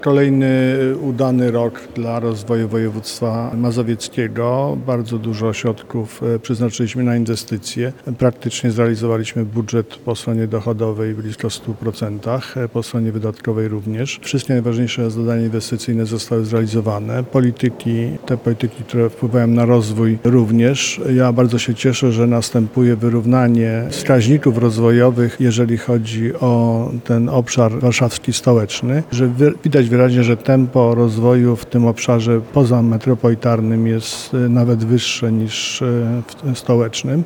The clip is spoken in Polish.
Kolejny udany rok dla rozwoju województwa mazowieckiego. Bardzo dużo środków przeznaczyliśmy na inwestycje. Praktycznie zrealizowaliśmy budżet po stronie dochodowej blisko 100%, po stronie wydatkowej również. Wszystkie najważniejsze zadania inwestycyjne zostały zrealizowane. Te polityki, które wpływają na rozwój również. Ja bardzo się cieszę, że następuje wyrównanie wskaźników rozwojowych, jeżeli chodzi o ten obszar warszawski stołeczny, że widać wyraźnie, że tempo rozwoju w tym obszarze pozametropolitarnym jest nawet wyższe niż w stołecznym.